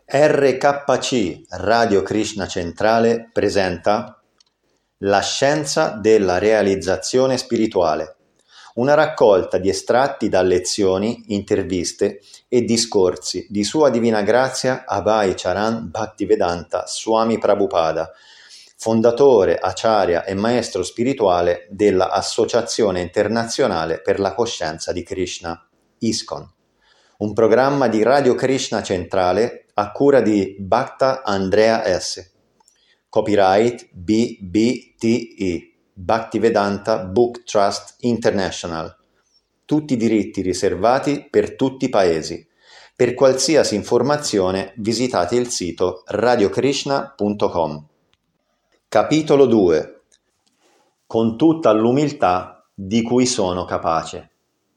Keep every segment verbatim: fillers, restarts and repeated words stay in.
R K C Radio Krishna Centrale presenta La scienza della realizzazione spirituale, una raccolta di estratti da lezioni, interviste e discorsi di Sua Divina Grazia Abhay Charan Bhaktivedanta Swami Prabhupada, fondatore, acharya e maestro spirituale della Associazione Internazionale per la Coscienza di Krishna, ISKCON, un programma di Radio Krishna Centrale a cura di Bhakta Andrea S. Copyright B B T I, Bhaktivedanta Book Trust International. Tutti i diritti riservati per tutti i paesi. Per qualsiasi informazione visitate il sito radiokrishna punto com. Capitolo due. Con tutta l'umiltà di cui sono capace.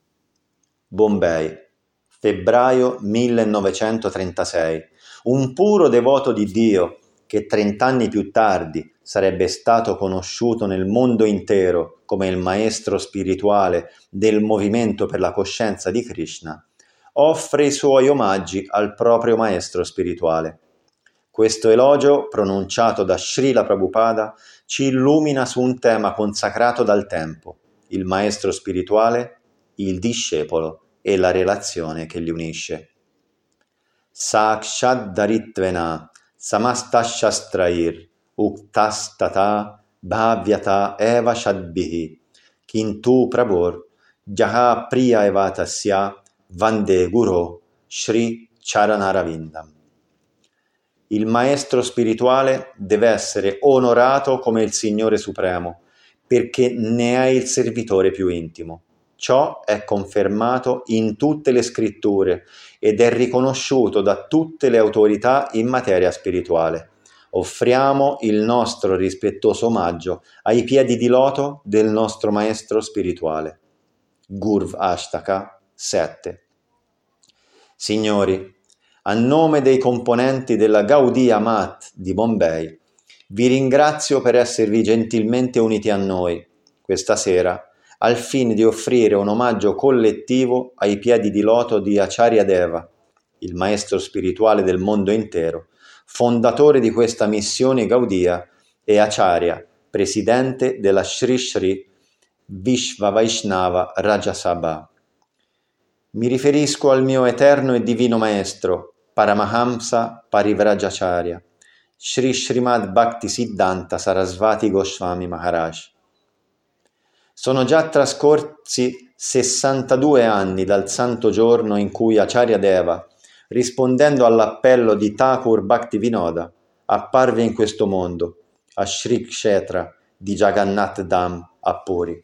Bombay, febbraio millenovecentotrentasei. Un puro devoto di Dio, che trent'anni più tardi sarebbe stato conosciuto nel mondo intero come il maestro spirituale del movimento per la coscienza di Krishna, offre i suoi omaggi al proprio maestro spirituale. Questo elogio, pronunciato da Srila Prabhupada, ci illumina su un tema consacrato dal tempo, il maestro spirituale, il discepolo e la relazione che li unisce. Sakshat Daritvena Samastashastrair Uktastata Bhavyata Eva Shadbihi Kintu Prabhur Jaha Priya Evatasya Vande Guru Shri Charanaravinda. Il maestro spirituale deve essere onorato come il Signore Supremo, perché ne è il servitore più intimo. Ciò è confermato in tutte le scritture ed è riconosciuto da tutte le autorità in materia spirituale. Offriamo il nostro rispettoso omaggio ai piedi di loto del nostro maestro spirituale. Gurv Ashtaka sette. Signori, a nome dei componenti della Gaudiya Math di Bombay, vi ringrazio per esservi gentilmente uniti a noi questa sera al fine di offrire un omaggio collettivo ai piedi di loto di Acharya Deva, il maestro spirituale del mondo intero, fondatore di questa missione Gaudiya e Acharya, presidente della Sri Sri Vishva Vaishnava Raja Sabha. Mi riferisco al mio eterno e divino maestro, Paramahamsa Parivrajacharya, Sri Srimad Bhakti Siddhanta Sarasvati Goswami Maharaj. Sono già trascorsi sessantadue anni dal santo giorno in cui Acharya Deva, rispondendo all'appello di Thakur Bhaktivinoda, apparve in questo mondo, a Shri Kshetra di Jagannath Dham a Puri.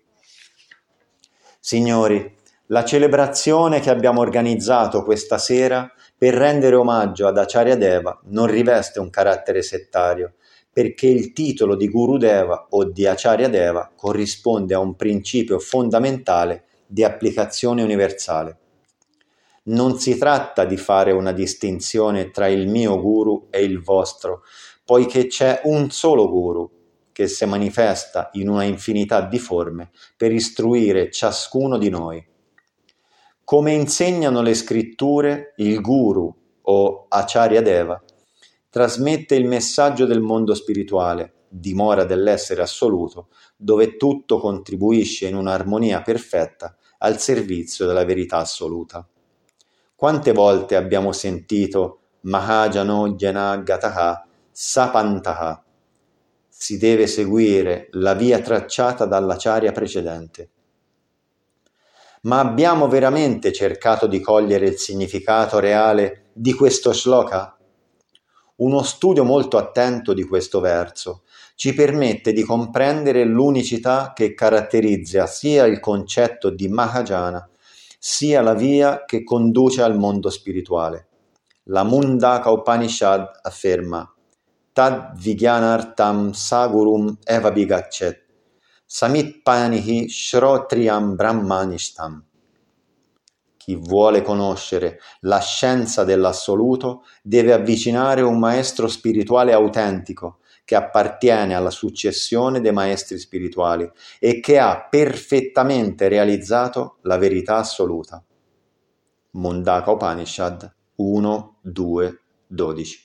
Signori, la celebrazione che abbiamo organizzato questa sera per rendere omaggio ad Acharya Deva non riveste un carattere settario, perché il titolo di Guru Deva o di Acharya Deva corrisponde a un principio fondamentale di applicazione universale. Non si tratta di fare una distinzione tra il mio Guru e il vostro, poiché c'è un solo Guru che si manifesta in una infinità di forme per istruire ciascuno di noi. Come insegnano le scritture, il Guru o Acharya Deva trasmette il messaggio del mondo spirituale, dimora dell'essere assoluto, dove tutto contribuisce in un'armonia perfetta al servizio della verità assoluta. Quante volte abbiamo sentito Mahajano Jana Gataha Sapantaha? Si deve seguire la via tracciata dall'acharya precedente. Ma abbiamo veramente cercato di cogliere il significato reale di questo shloka? Uno studio molto attento di questo verso ci permette di comprendere l'unicità che caratterizza sia il concetto di Mahajana, sia la via che conduce al mondo spirituale. La Mundaka Upanishad afferma Tad Vigyanartam Sagurum Evabhigachet Samitpanihi Shrotriyam Brahmanishtam. Chi vuole conoscere la scienza dell'assoluto deve avvicinare un maestro spirituale autentico che appartiene alla successione dei maestri spirituali e che ha perfettamente realizzato la verità assoluta. Mundaka Upanishad uno, due, dodici.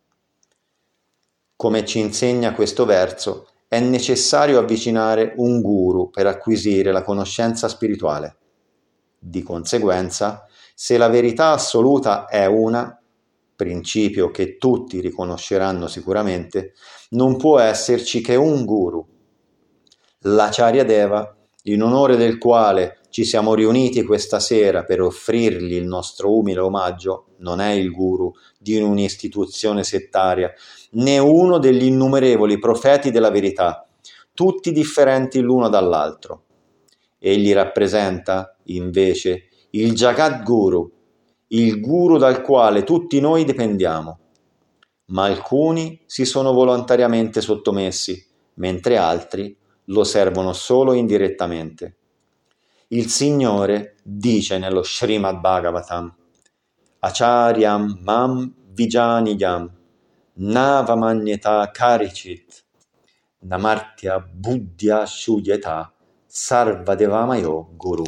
Come ci insegna questo verso, è necessario avvicinare un guru per acquisire la conoscenza spirituale. Di conseguenza, se la verità assoluta è una, principio che tutti riconosceranno sicuramente, non può esserci che un guru. L'Acharya Deva, in onore del quale ci siamo riuniti questa sera per offrirgli il nostro umile omaggio, non è il guru di un'istituzione settaria, né uno degli innumerevoli profeti della verità, tutti differenti l'uno dall'altro. Egli rappresenta, invece, il Jagat Guru, il guru dal quale tutti noi dipendiamo. Ma alcuni si sono volontariamente sottomessi, mentre altri lo servono solo indirettamente. Il Signore dice nello Srimad Bhagavatam: Acharyam mam vijaniyam navamanyata karichit namartya buddhya shuyeta sarvadevamayo guru.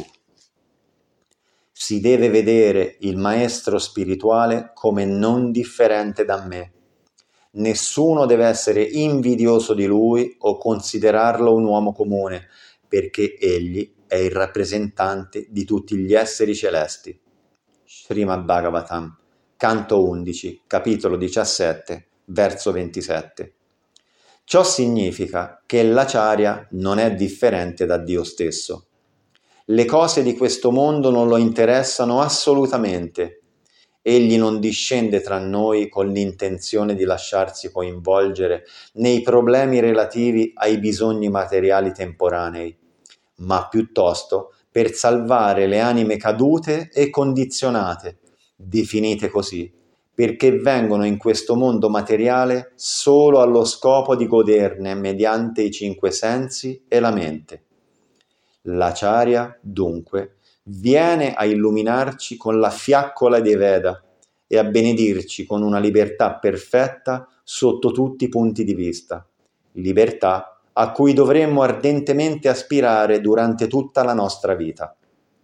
Si deve vedere il maestro spirituale come non differente da me. Nessuno deve essere invidioso di lui o considerarlo un uomo comune, perché egli è il rappresentante di tutti gli esseri celesti. Srimad Bhagavatam, canto undici, capitolo diciassette, verso ventisette. Ciò significa che l'Acharya non è differente da Dio stesso. Le cose di questo mondo non lo interessano assolutamente. Egli non discende tra noi con l'intenzione di lasciarsi coinvolgere nei problemi relativi ai bisogni materiali temporanei, ma piuttosto per salvare le anime cadute e condizionate, definite così, perché vengono in questo mondo materiale solo allo scopo di goderne mediante i cinque sensi e la mente. L'Acharya, dunque, viene a illuminarci con la fiaccola dei Veda e a benedirci con una libertà perfetta sotto tutti i punti di vista, libertà a cui dovremmo ardentemente aspirare durante tutta la nostra vita.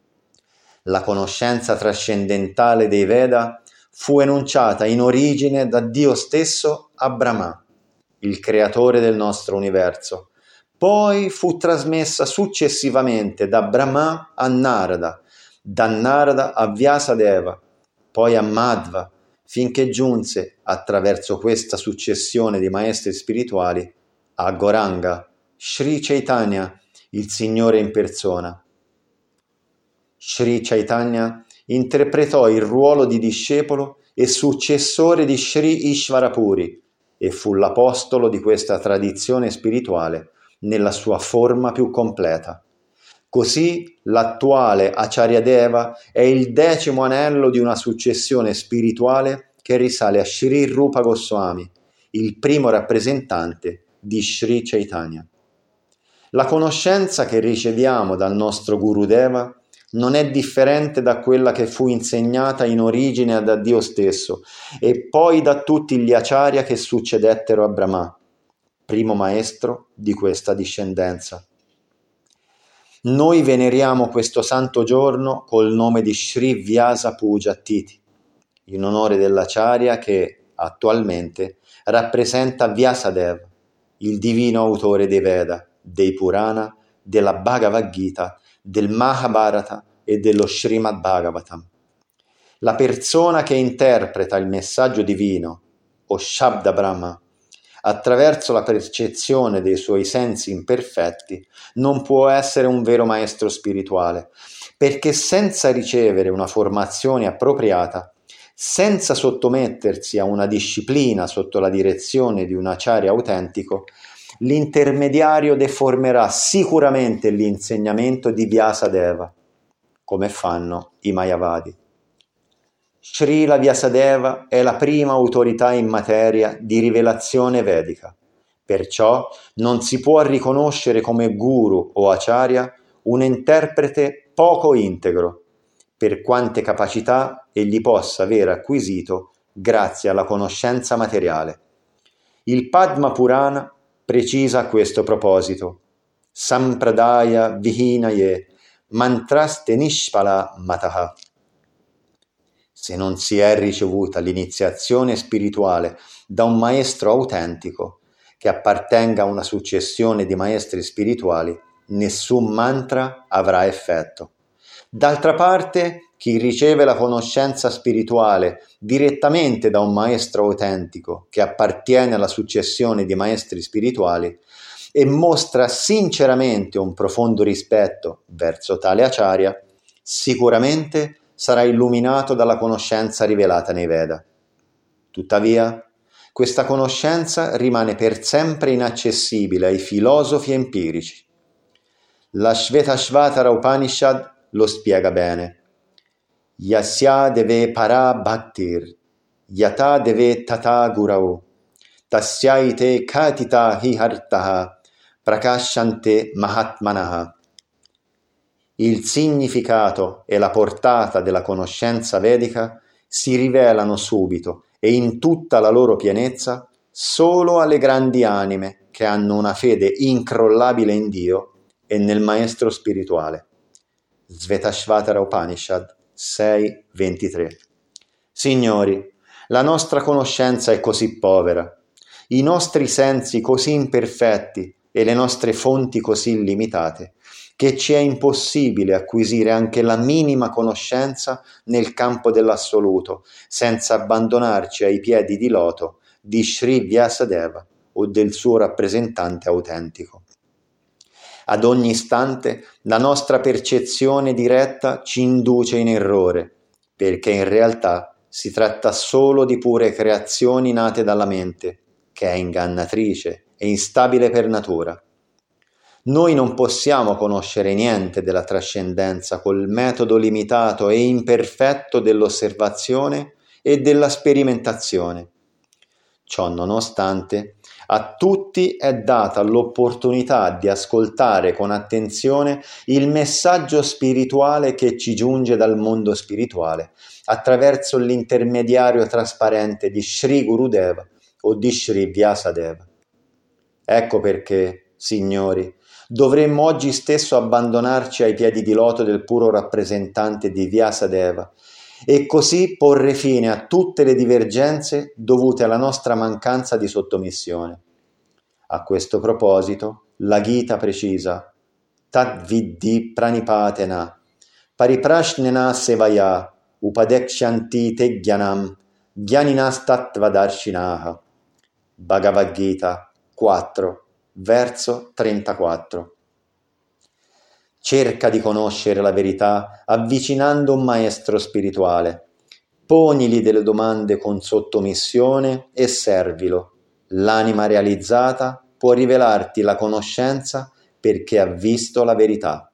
La conoscenza trascendentale dei Veda fu enunciata in origine da Dio stesso a Brahma, il creatore del nostro universo. Poi fu trasmessa successivamente da Brahma a Narada, da Narada a Vyasadeva, poi a Madhva, finché giunse, attraverso questa successione di maestri spirituali, a Gauranga, Sri Chaitanya, il Signore in persona. Sri Chaitanya interpretò il ruolo di discepolo e successore di Sri Ishvarapuri e fu l'apostolo di questa tradizione spirituale nella sua forma più completa. Così l'attuale Acharya Deva è il decimo anello di una successione spirituale che risale a Sri Rupa Goswami, il primo rappresentante di Sri Chaitanya. La conoscenza che riceviamo dal nostro Guru Deva non è differente da quella che fu insegnata in origine da Dio stesso e poi da tutti gli Acharya che succedettero a Brahma, primo maestro di questa discendenza. Noi veneriamo questo santo giorno col nome di Sri Vyasa Puja Tithi, in onore dell'Acharya che attualmente rappresenta Vyasadeva, il divino autore dei Veda, dei Purana, della Bhagavad Gita, del Mahabharata e dello Srimad Bhagavatam. La persona che interpreta il messaggio divino, o Shabda Brahma, attraverso la percezione dei suoi sensi imperfetti, non può essere un vero maestro spirituale, perché senza ricevere una formazione appropriata, senza sottomettersi a una disciplina sotto la direzione di un acharya autentico, l'intermediario deformerà sicuramente l'insegnamento di Vyasadeva, come fanno i Mayavadi. Srila Vyasadeva è la prima autorità in materia di rivelazione vedica, perciò non si può riconoscere come guru o acharya un interprete poco integro, per quante capacità egli possa aver acquisito grazie alla conoscenza materiale. Il Padma Purana precisa a questo proposito: Sampradaya Vihinaye Mantraste Nishpala Mataha. se non si è ricevuta l'iniziazione spirituale da un maestro autentico che appartenga a una successione di maestri spirituali, nessun mantra avrà effetto. D'altra parte, chi riceve la conoscenza spirituale direttamente da un maestro autentico che appartiene alla successione di maestri spirituali e mostra sinceramente un profondo rispetto verso tale acharya, sicuramente sarà illuminato dalla conoscenza rivelata nei Veda. Tuttavia, questa conoscenza rimane per sempre inaccessibile ai filosofi empirici. La Shvetashvatara Upanishad lo spiega bene. Yasya deve para bhaktir, yata deve tata gurau, tasyaite katita hihartaha, prakashante mahatmanaha. Il significato e la portata della conoscenza vedica si rivelano subito e in tutta la loro pienezza solo alle grandi anime che hanno una fede incrollabile in Dio e nel Maestro spirituale. Shvetashvatara Upanishad sei ventitré. Signori, la nostra conoscenza è così povera, i nostri sensi così imperfetti e le nostre fonti così limitate, che ci è impossibile acquisire anche la minima conoscenza nel campo dell'assoluto, senza abbandonarci ai piedi di loto di Sri Vyasadeva o del suo rappresentante autentico. Ad ogni istante la nostra percezione diretta ci induce in errore, perché in realtà si tratta solo di pure creazioni nate dalla mente, che è ingannatrice e instabile per natura. Noi non possiamo conoscere niente della trascendenza col metodo limitato e imperfetto dell'osservazione e della sperimentazione. Ciò nonostante, a tutti è data l'opportunità di ascoltare con attenzione il messaggio spirituale che ci giunge dal mondo spirituale attraverso l'intermediario trasparente di Sri Gurudeva o di Sri Vyasadeva. Ecco perché, signori, dovremmo oggi stesso abbandonarci ai piedi di loto del puro rappresentante di Vyasadeva e così porre fine a tutte le divergenze dovute alla nostra mancanza di sottomissione. A questo proposito, la Gita precisa: Tat viddhi pranipatena, pariprashnena sevaya, upadekshanti te jnanam, jnaninas tatvadarshinaha. Bhagavad Gita quattro, verso trentaquattro. Cerca di conoscere la verità avvicinando un maestro spirituale. Ponigli delle domande con sottomissione e servilo. L'anima realizzata può rivelarti la conoscenza perché ha visto la verità.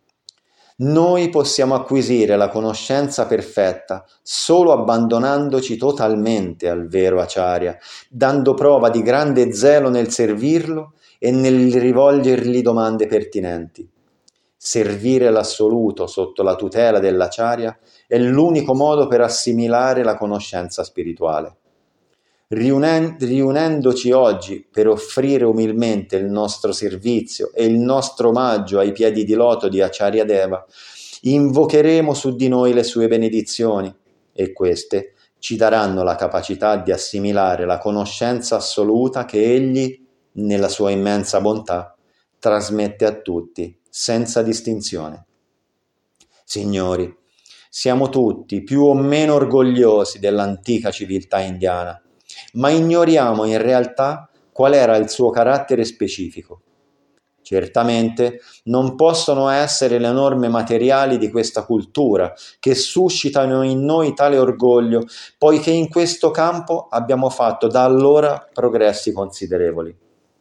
Noi possiamo acquisire la conoscenza perfetta solo abbandonandoci totalmente al vero acharya, dando prova di grande zelo nel servirlo e nel rivolgergli domande pertinenti. Servire l'assoluto sotto la tutela dell'acharya è l'unico modo per assimilare la conoscenza spirituale. Riunen- riunendoci oggi per offrire umilmente il nostro servizio e il nostro omaggio ai piedi di loto di Acharya Deva, invocheremo su di noi le sue benedizioni e queste ci daranno la capacità di assimilare la conoscenza assoluta che Egli, nella sua immensa bontà, trasmette a tutti senza distinzione. Signori, siamo tutti più o meno orgogliosi dell'antica civiltà indiana, ma ignoriamo in realtà qual era il suo carattere specifico. Certamente non possono essere le norme materiali di questa cultura che suscitano in noi tale orgoglio, poiché in questo campo abbiamo fatto da allora progressi considerevoli.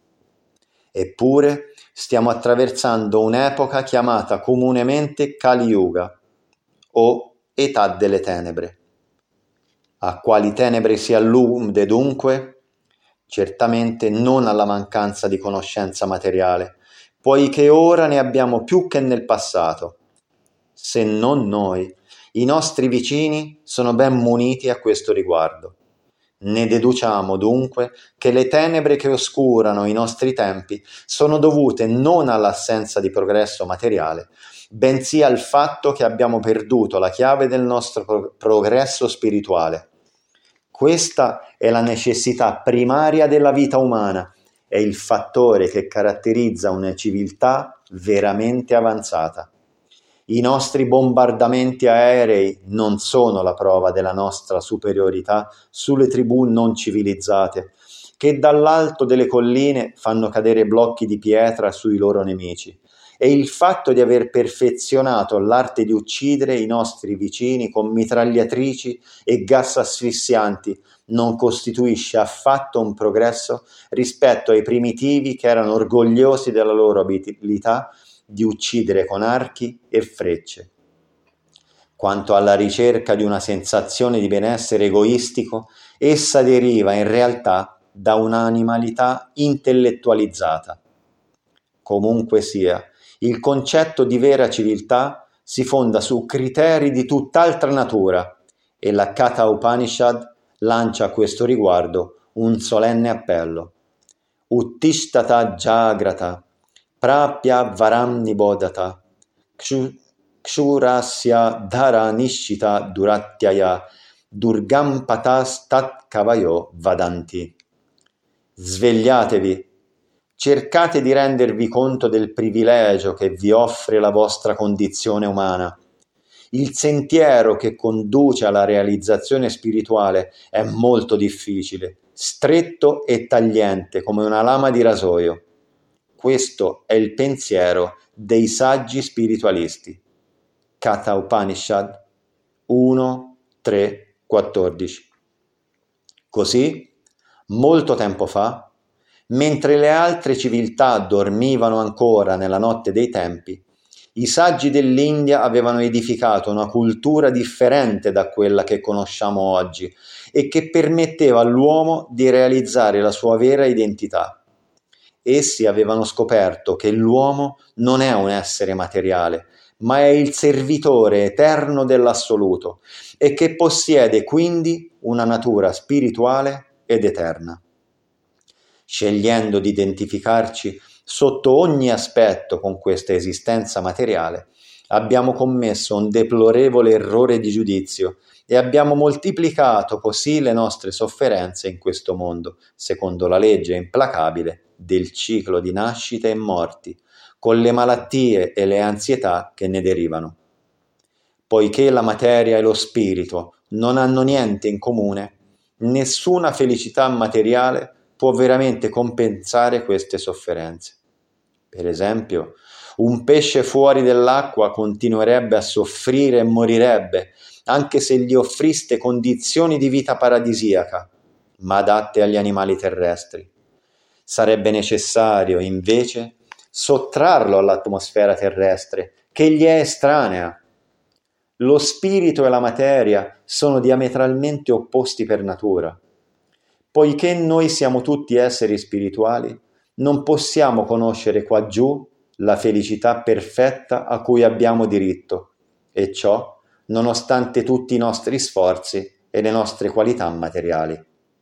Eppure stiamo attraversando un'epoca chiamata comunemente Kali Yuga o età delle tenebre. A quali tenebre si allude dunque? Certamente non alla mancanza di conoscenza materiale, poiché ora ne abbiamo più che nel passato. Se non noi, i nostri vicini sono ben muniti a questo riguardo. Ne deduciamo dunque che le tenebre che oscurano i nostri tempi sono dovute non all'assenza di progresso materiale, bensì al fatto che abbiamo perduto la chiave del nostro pro- progresso spirituale. Questa è la necessità primaria della vita umana, è il fattore che caratterizza una civiltà veramente avanzata. I nostri bombardamenti aerei non sono la prova della nostra superiorità sulle tribù non civilizzate, che dall'alto delle colline fanno cadere blocchi di pietra sui loro nemici. E il fatto di aver perfezionato l'arte di uccidere i nostri vicini con mitragliatrici e gas asfissianti non costituisce affatto un progresso rispetto ai primitivi che erano orgogliosi della loro abilità di uccidere con archi e frecce. Quanto alla ricerca di una sensazione di benessere egoistico, essa deriva in realtà da un'animalità intellettualizzata. Comunque sia, il concetto di vera civiltà si fonda su criteri di tutt'altra natura e la Katha Upanishad lancia a questo riguardo un solenne appello. Uttishtata Jagrata Prapya Varam Nibodhata Kshurasya Dhara Nishita Duratyaya Durgam Patas Tat Kavayo Vadanti. Svegliatevi, cercate di rendervi conto del privilegio che vi offre la vostra condizione umana. Il sentiero che conduce alla realizzazione spirituale è molto difficile, stretto e tagliente come una lama di rasoio. Questo è il pensiero dei saggi spiritualisti. Katha Upanishad uno, tre, quattordici. Così, molto tempo fa, mentre le altre civiltà dormivano ancora nella notte dei tempi, i saggi dell'India avevano edificato una cultura differente da quella che conosciamo oggi e che permetteva all'uomo di realizzare la sua vera identità. Essi avevano scoperto che l'uomo non è un essere materiale, ma è il servitore eterno dell'assoluto e che possiede quindi una natura spirituale ed eterna. Scegliendo di identificarci sotto ogni aspetto con questa esistenza materiale, abbiamo commesso un deplorevole errore di giudizio e abbiamo moltiplicato così le nostre sofferenze in questo mondo, secondo la legge implacabile del ciclo di nascite e morti, con le malattie e le ansietà che ne derivano. Poiché la materia e lo spirito non hanno niente in comune, nessuna felicità materiale può veramente compensare queste sofferenze. Per esempio, un pesce fuori dell'acqua continuerebbe a soffrire e morirebbe, anche se gli offriste condizioni di vita paradisiaca, ma adatte agli animali terrestri. Sarebbe necessario, invece, sottrarlo all'atmosfera terrestre, che gli è estranea. Lo spirito e la materia sono diametralmente opposti per natura. Poiché noi siamo tutti esseri spirituali, non possiamo conoscere qua giù la felicità perfetta a cui abbiamo diritto, e ciò nonostante tutti i nostri sforzi e le nostre qualità materiali.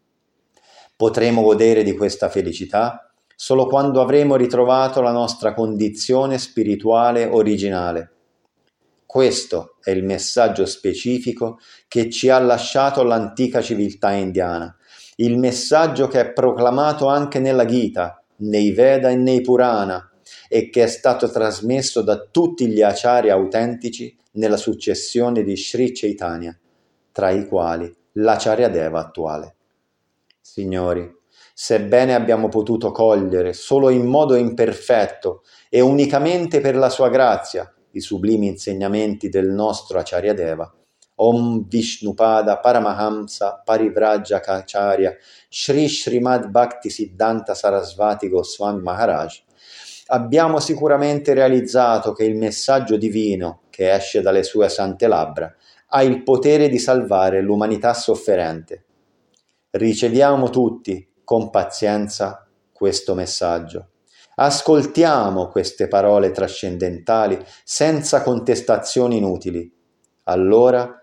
Potremo godere di questa felicità solo quando avremo ritrovato la nostra condizione spirituale originale. Questo è il messaggio specifico che ci ha lasciato l'antica civiltà indiana, il messaggio che è proclamato anche nella Gita, nei Veda e nei Purana, e che è stato trasmesso da tutti gli acharya autentici nella successione di Sri Chaitanya, tra i quali l'Acharya Deva attuale. Signori, sebbene abbiamo potuto cogliere solo in modo imperfetto e unicamente per la sua grazia i sublimi insegnamenti del nostro Acharya Deva, Om Vishnupada Paramahamsa Parivrajjakacharya Shri Srimad Bhakti Siddhanta Sarasvati Goswami Maharaj, abbiamo sicuramente realizzato che il messaggio divino che esce dalle sue sante labbra ha il potere di salvare l'umanità sofferente. Riceviamo tutti con pazienza questo messaggio. Ascoltiamo queste parole trascendentali senza contestazioni inutili. Allora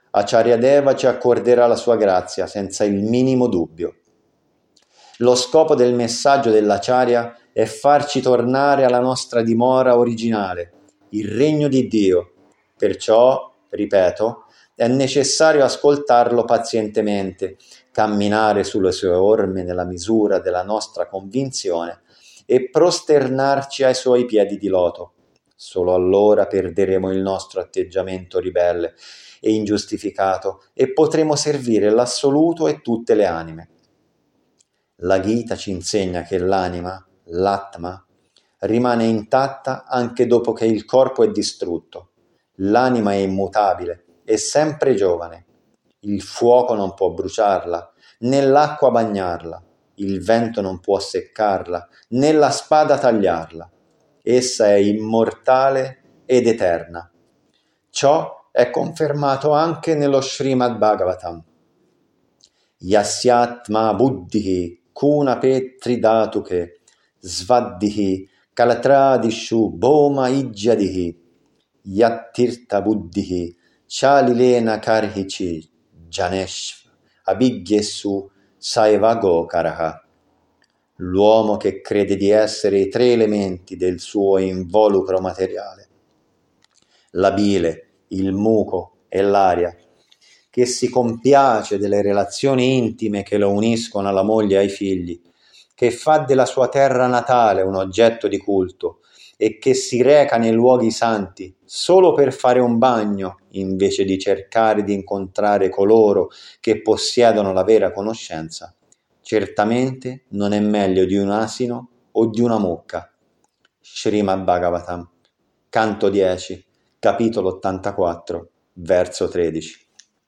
Acharyadeva ci accorderà la sua grazia senza il minimo dubbio. Lo scopo del messaggio dell'Acharya è farci tornare alla nostra dimora originale, il regno di Dio. Perciò, ripeto, è necessario ascoltarlo pazientemente, camminare sulle sue orme nella misura della nostra convinzione e prosternarci ai suoi piedi di loto. Solo allora perderemo il nostro atteggiamento ribelle e ingiustificato e potremo servire l'assoluto e tutte le anime. La Gita ci insegna che l'anima, l'Atma, rimane intatta anche dopo che il corpo è distrutto. L'anima è immutabile, è sempre giovane. Il fuoco non può bruciarla, né l'acqua bagnarla, il vento non può seccarla, né la spada tagliarla. Essa è immortale ed eterna. Ciò è confermato anche nello Srimad Bhagavatam. Yasyatma buddhihi kuna petri dhatuke svaddihi kalatradishu bhoma ijjadihi yattirtha buddhihi chalilena karhici janesh abhigyesu saevago karaha. L'uomo che crede di essere i tre elementi del suo involucro materiale, la bile, il muco e l'aria, che si compiace delle relazioni intime che lo uniscono alla moglie e ai figli, che fa della sua terra natale un oggetto di culto e che si reca nei luoghi santi solo per fare un bagno invece di cercare di incontrare coloro che possiedono la vera conoscenza, certamente non è meglio di un asino o di una mucca. Srimad Bhagavatam, canto dieci, capitolo ottantaquattro, verso tredici.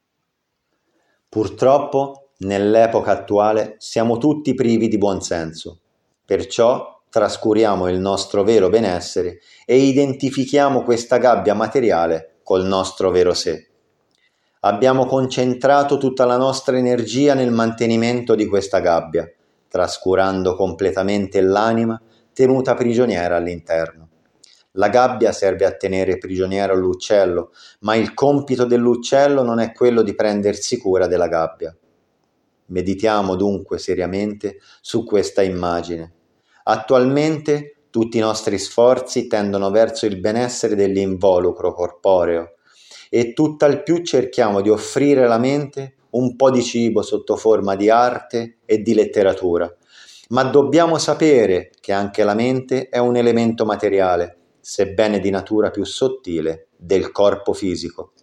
Purtroppo, nell'epoca attuale, siamo tutti privi di buonsenso, perciò trascuriamo il nostro vero benessere e identifichiamo questa gabbia materiale col nostro vero sé. Abbiamo concentrato tutta la nostra energia nel mantenimento di questa gabbia, trascurando completamente l'anima tenuta prigioniera all'interno. La gabbia serve a tenere prigioniero l'uccello, ma il compito dell'uccello non è quello di prendersi cura della gabbia. Meditiamo dunque seriamente su questa immagine. Attualmente tutti i nostri sforzi tendono verso il benessere dell'involucro corporeo e tutt'al più cerchiamo di offrire alla mente un po' di cibo sotto forma di arte e di letteratura. Ma dobbiamo sapere che anche la mente è un elemento materiale, sebbene di natura più sottile del corpo fisico.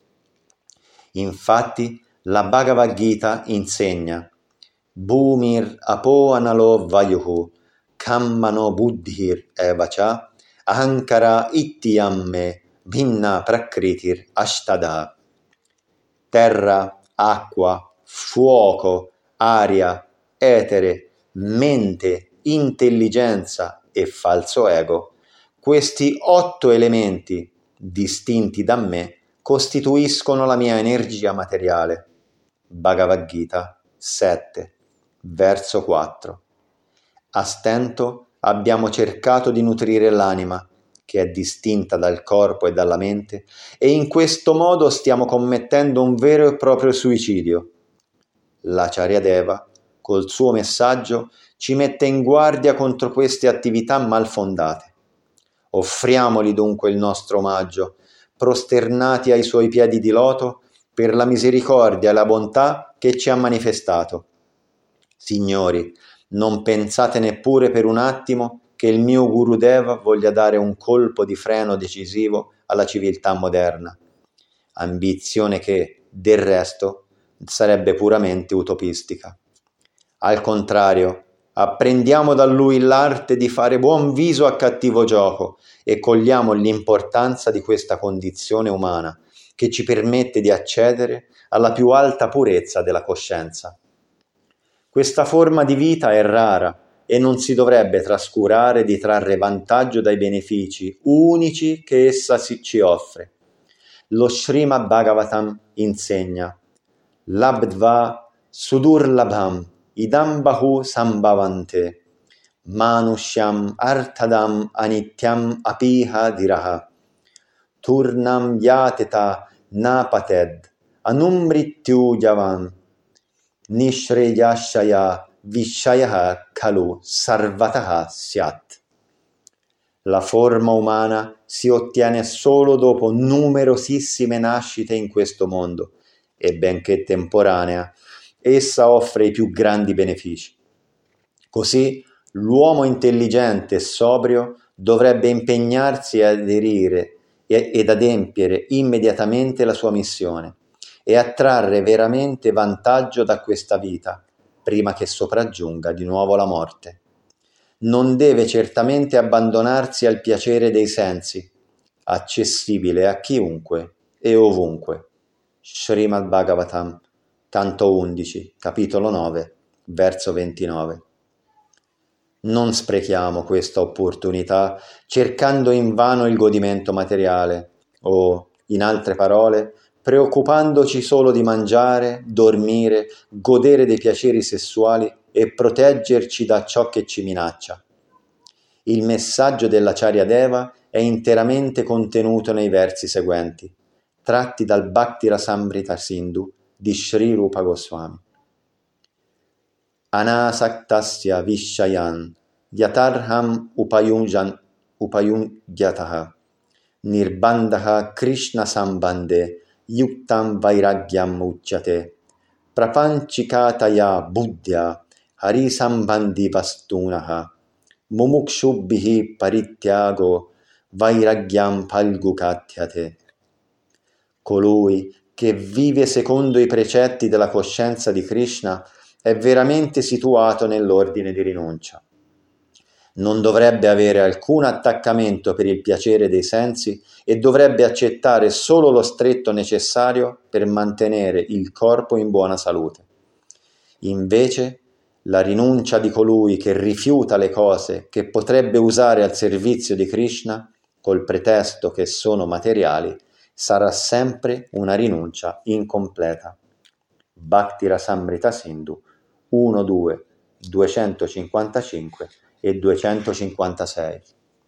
Infatti, la Bhagavad Gita insegna Bhumir apo analo vayuhu kammano buddhir evacha ahankara ittiyamme bhinna prakritir ashtada. Terra, acqua, fuoco, aria, etere, mente, intelligenza e falso ego. Questi otto elementi, distinti da me, costituiscono la mia energia materiale. Bhagavad Gita sette, verso quattro. A stento abbiamo cercato di nutrire l'anima, che è distinta dal corpo e dalla mente, e in questo modo stiamo commettendo un vero e proprio suicidio. L'Acharyadeva, col suo messaggio, ci mette in guardia contro queste attività malfondate. Offriamogli dunque il nostro omaggio, prosternati ai suoi piedi di loto, per la misericordia e la bontà che ci ha manifestato. Signori, non pensate neppure per un attimo che il mio Gurudeva voglia dare un colpo di freno decisivo alla civiltà moderna, ambizione che, del resto, sarebbe puramente utopistica. Al contrario, apprendiamo da lui l'arte di fare buon viso a cattivo gioco e cogliamo l'importanza di questa condizione umana che ci permette di accedere alla più alta purezza della coscienza. Questa forma di vita è rara e non si dovrebbe trascurare di trarre vantaggio dai benefici unici che essa ci offre. Lo Srimad Bhagavatam insegna Labdva sudurlabham idam bahu sambhavante manushyam artadam anityam apiha diraha turnam yateta napated anumrityu yavan nishreyashaya vishayaha kalu sarvataha syat. La forma umana si ottiene solo dopo numerosissime nascite in questo mondo e benché temporanea, essa offre i più grandi benefici. Così l'uomo intelligente e sobrio dovrebbe impegnarsi a aderire ed adempiere immediatamente la sua missione e a trarre veramente vantaggio da questa vita, prima che sopraggiunga di nuovo la morte. Non deve certamente abbandonarsi al piacere dei sensi, accessibile a chiunque e ovunque. Srimad Bhagavatam, canto undici, capitolo nove, verso ventinove. Non sprechiamo questa opportunità cercando invano il godimento materiale o, in altre parole, preoccupandoci solo di mangiare, dormire, godere dei piaceri sessuali e proteggerci da ciò che ci minaccia. Il messaggio dell'Acharya Deva è interamente contenuto nei versi seguenti, tratti dal Bhakti Rasamrita Sindhu di Sri Rupa Goswami. Anasaktasya vishayan yatarham upayunjan upayungyataha nirbandaha Krishna sambande yuktam vairagyam uchyate prapanchikataya buddhya harisambandhi vastunaha mumukshubbihi parityago vairagyam palgukatyate. Colui che vive secondo i precetti della coscienza di Krishna è veramente situato nell'ordine di rinuncia. Non dovrebbe avere alcun attaccamento per il piacere dei sensi e dovrebbe accettare solo lo stretto necessario per mantenere il corpo in buona salute. Invece, la rinuncia di colui che rifiuta le cose che potrebbe usare al servizio di Krishna, col pretesto che sono materiali, sarà sempre una rinuncia incompleta. Bhakti Rasamrita Sindhu uno, due, duecentocinquantacinque e duecentocinquantasei.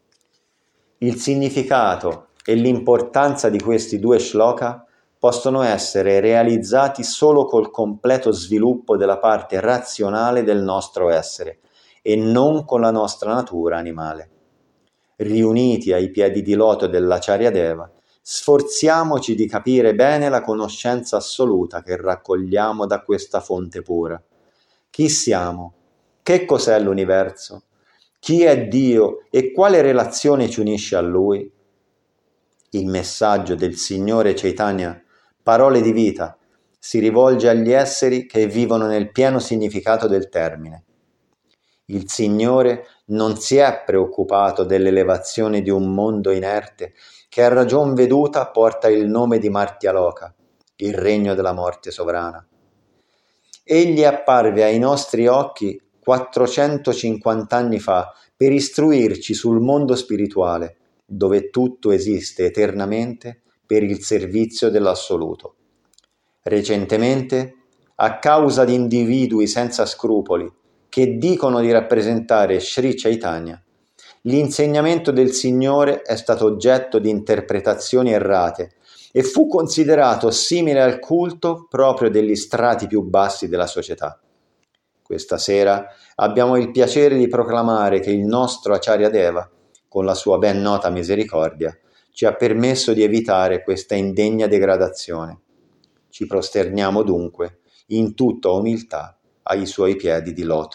Il significato e l'importanza di questi due shloka possono essere realizzati solo col completo sviluppo della parte razionale del nostro essere e non con la nostra natura animale. Riuniti ai piedi di loto dell'Acharya Deva, sforziamoci di capire bene la conoscenza assoluta che raccogliamo da questa fonte pura. Chi siamo? Che cos'è l'universo? Chi è Dio e quale relazione ci unisce a Lui? Il messaggio del Signore Chaitanya, parole di vita, si rivolge agli esseri che vivono nel pieno significato del termine. Il Signore non si è preoccupato dell'elevazione di un mondo inerte che a ragion veduta porta il nome di Martyaloka, il regno della morte sovrana. Egli apparve ai nostri occhi quattrocentocinquanta anni fa per istruirci sul mondo spirituale, dove tutto esiste eternamente per il servizio dell'assoluto. Recentemente, a causa di individui senza scrupoli che dicono di rappresentare Sri Chaitanya, l'insegnamento del Signore è stato oggetto di interpretazioni errate e fu considerato simile al culto proprio degli strati più bassi della società. Questa sera abbiamo il piacere di proclamare che il nostro Acharya Deva, con la sua ben nota misericordia, ci ha permesso di evitare questa indegna degradazione. Ci prosterniamo dunque, in tutta umiltà, ai suoi piedi di loto.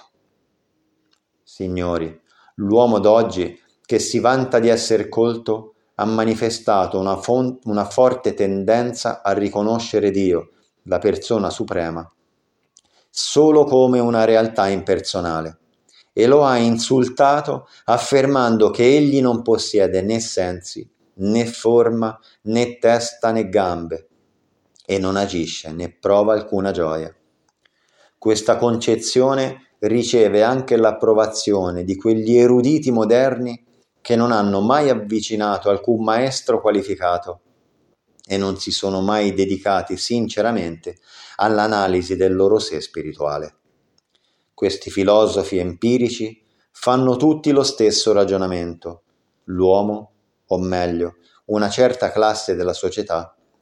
Signori, l'uomo d'oggi, che si vanta di essere colto, ha manifestato una, fon- una forte tendenza a riconoscere Dio, la persona suprema, solo come una realtà impersonale, e lo ha insultato affermando che egli non possiede né sensi, né forma, né testa né gambe, e non agisce né prova alcuna gioia. Questa concezione riceve anche l'approvazione di quegli eruditi moderni che non hanno mai avvicinato alcun maestro qualificato e non si sono mai dedicati sinceramente all'analisi del loro sé spirituale. Questi filosofi empirici fanno tutti lo stesso ragionamento. L'uomo, o meglio, una certa classe della società,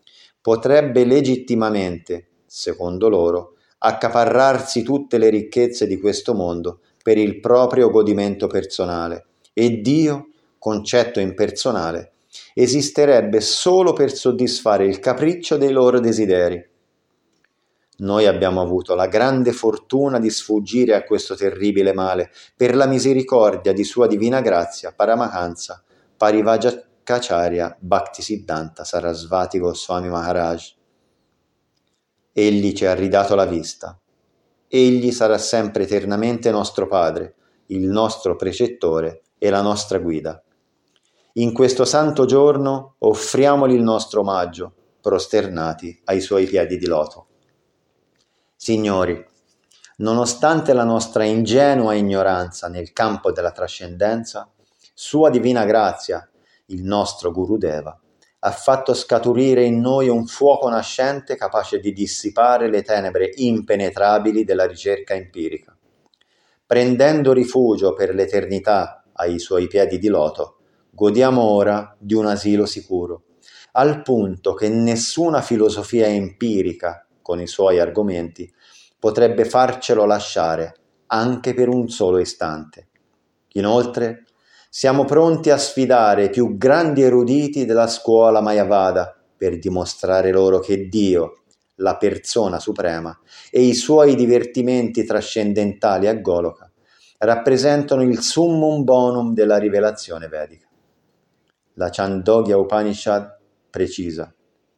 potrebbe legittimamente, secondo loro, accaparrarsi tutte le ricchezze di questo mondo per il proprio godimento personale e Dio, concetto impersonale, esisterebbe solo per soddisfare il capriccio dei loro desideri. Noi abbiamo avuto la grande fortuna di sfuggire a questo terribile male per la misericordia di Sua Divina Grazia, Paramahansa, Parivajacacharya Bhaktisiddhanta Sarasvati Goswami Maharaj. Egli ci ha ridato la vista. Egli sarà sempre eternamente nostro Padre, il nostro precettore e la nostra guida. In questo santo giorno offriamogli il nostro omaggio, prosternati ai Suoi piedi di loto. Signori, nonostante la nostra ingenua ignoranza nel campo della trascendenza, Sua Divina Grazia, il nostro Gurudeva, ha fatto scaturire in noi un fuoco nascente capace di dissipare le tenebre impenetrabili della ricerca empirica. Prendendo rifugio per l'eternità ai Suoi piedi di loto, godiamo ora di un asilo sicuro, al punto che nessuna filosofia empirica, con i suoi argomenti, potrebbe farcelo lasciare anche per un solo istante. Inoltre, siamo pronti a sfidare i più grandi eruditi della scuola Mayavada per dimostrare loro che Dio, la persona suprema, e i suoi divertimenti trascendentali a Goloka rappresentano il summum bonum della rivelazione vedica. La Chandogya Upanishad precisa: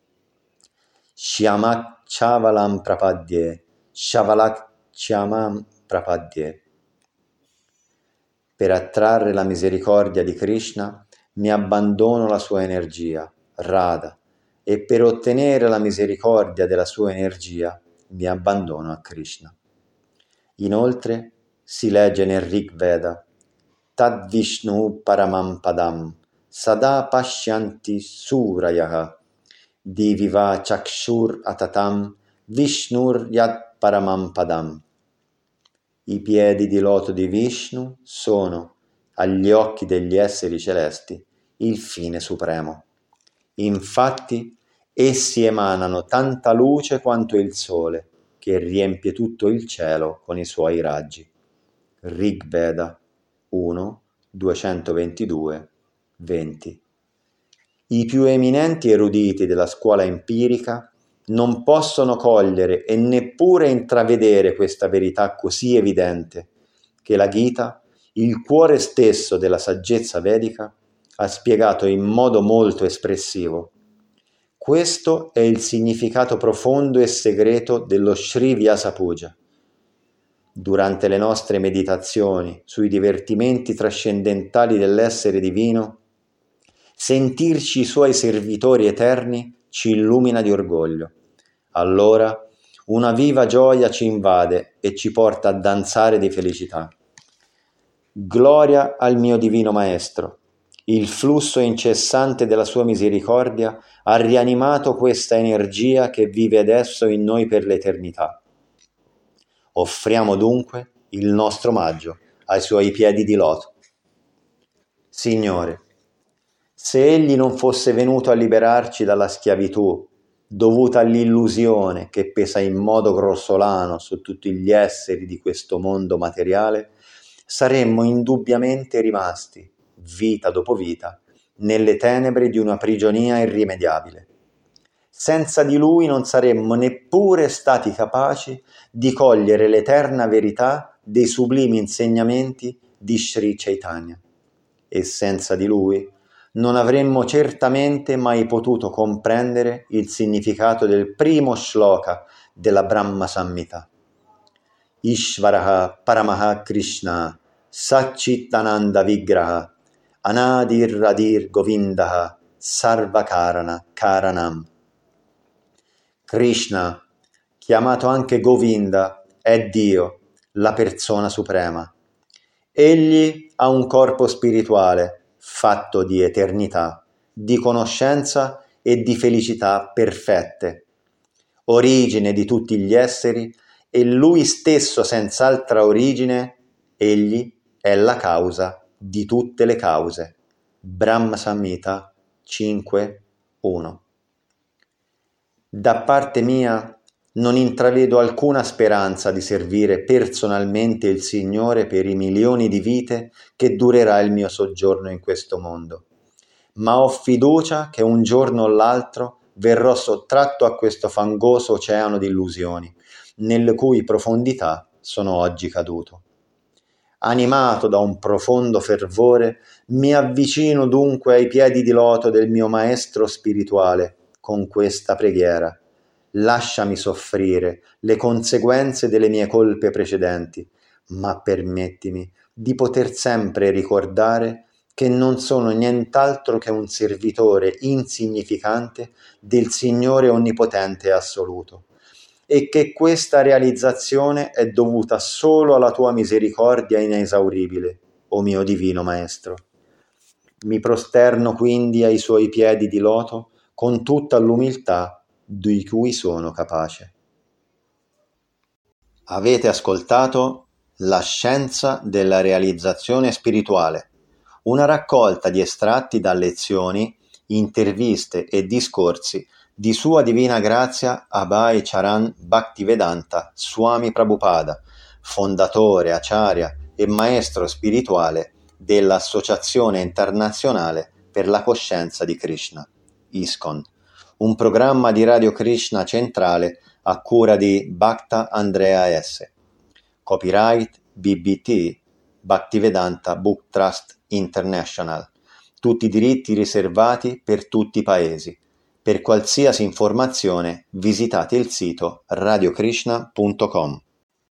Shyamak Chavalam Prapadye, Shavalak Chamam Prapadye. Per attrarre la misericordia di Krishna mi abbandono la sua energia, Radha, e per ottenere la misericordia della sua energia mi abbandono a Krishna. Inoltre si legge nel Rig Veda: Tad Vishnu Paramam Padam Sada Pashyanti Surayaha Diviva Chakshur Atatam Vishnur Yad Paramam Padam. I piedi di loto di Vishnu sono, agli occhi degli esseri celesti, il fine supremo. Infatti, essi emanano tanta luce quanto il sole, che riempie tutto il cielo con i suoi raggi. Rig Veda uno, duecentoventidue, venti. I più eminenti eruditi della scuola empirica non possono cogliere e neppure intravedere questa verità così evidente che la Gita, il cuore stesso della saggezza vedica, ha spiegato in modo molto espressivo. Questo è il significato profondo e segreto dello Sri Vyasa Puja. Durante le nostre meditazioni sui divertimenti trascendentali dell'essere divino, sentirci i suoi servitori eterni ci illumina di orgoglio. Allora una viva gioia ci invade e ci porta a danzare di felicità. Gloria al mio divino Maestro! Il flusso incessante della sua misericordia ha rianimato questa energia che vive adesso in noi per l'eternità. Offriamo dunque il nostro omaggio ai suoi piedi di loto. Signore, se Egli non fosse venuto a liberarci dalla schiavitù dovuta all'illusione che pesa in modo grossolano su tutti gli esseri di questo mondo materiale, saremmo indubbiamente rimasti, vita dopo vita, nelle tenebre di una prigionia irrimediabile. Senza di Lui non saremmo neppure stati capaci di cogliere l'eterna verità dei sublimi insegnamenti di Sri Chaitanya. E senza di Lui non avremmo certamente mai potuto comprendere il significato del primo shloka della Brahma Samhita. Ishvaraha Paramaha Krishna Satchitananda Vigraha Anadir Radir Govindaha Sarvakarana Karanam. Krishna, chiamato anche Govinda, è Dio, la persona suprema. Egli ha un corpo spirituale fatto di eternità, di conoscenza e di felicità perfette, origine di tutti gli esseri, e Lui stesso senza altra origine, Egli è la causa di tutte le cause. Brahma Samhita cinque uno. Da parte mia non intravedo alcuna speranza di servire personalmente il Signore per i milioni di vite che durerà il mio soggiorno in questo mondo, ma ho fiducia che un giorno o l'altro verrò sottratto a questo fangoso oceano di illusioni, nelle cui profondità sono oggi caduto. Animato da un profondo fervore, mi avvicino dunque ai piedi di loto del mio Maestro spirituale con questa preghiera: lasciami soffrire le conseguenze delle mie colpe precedenti, ma permettimi di poter sempre ricordare che non sono nient'altro che un servitore insignificante del Signore Onnipotente e Assoluto, e che questa realizzazione è dovuta solo alla tua misericordia inesauribile, o mio divino Maestro. Mi prosterno quindi ai suoi piedi di loto con tutta l'umiltà di cui sono capace. Avete ascoltato La scienza della realizzazione spirituale, una raccolta di estratti da lezioni, interviste e discorsi di Sua Divina Grazia Abhay Charan Bhaktivedanta Swami Prabhupada, fondatore, acharya e maestro spirituale dell'Associazione Internazionale per la Coscienza di Krishna, ISKCON, un programma di Radio Krishna centrale a cura di Bhakta Andrea S. Copyright B B T, Bhaktivedanta Book Trust International. Tutti i diritti riservati per tutti i paesi. Per qualsiasi informazione visitate il sito radiokrishna punto com.